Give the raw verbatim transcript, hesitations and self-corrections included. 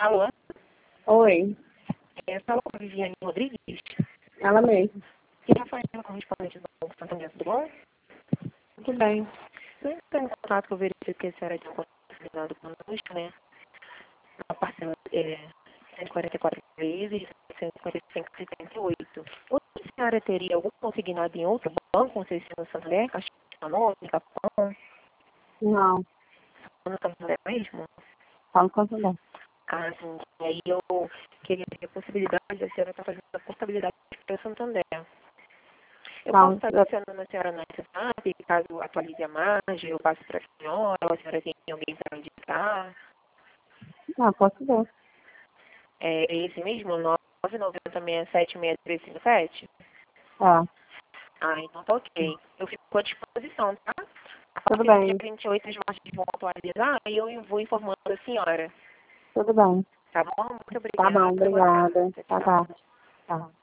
Alô? Oi, É, fala com a Viviane Rodrigues. ela mesmo. E Rafael, correspondente do Banco Santander, tudo bom? Tudo bem. Eu estou em contato que eu verifiquei que a senhora tinha contato conosco, né? A parcela é cento e quarenta e quatro vezes, cento e cinquenta e cinco vírgula setenta e oito. Hoje a senhora teria algum consignado em outro banco, não sei se no Santander, Caixa Econômica, Pão, Não, no Santander mesmo? falo com você não. Ah, sim. E aí eu queria ter a possibilidade de a senhora estar fazendo a portabilidade para o Santander. Eu posso Não, estar eu, adicionando a senhora no WhatsApp, caso atualize a margem, eu passo para a senhora, ou a senhora tem alguém para indicar. não, posso ver. É esse mesmo, nove nove zero seis sete seis três cinco sete? Tá, Ah, então tá ok. Eu fico à disposição, tá? A tudo partir do dia bem, vinte e oito as margens vão atualizar e eu vou informando a senhora. tudo bem. Tá bom? Muito Tá bom, obrigada. Boa obrigada. tarde. Tá, Tchau. tá. Tá.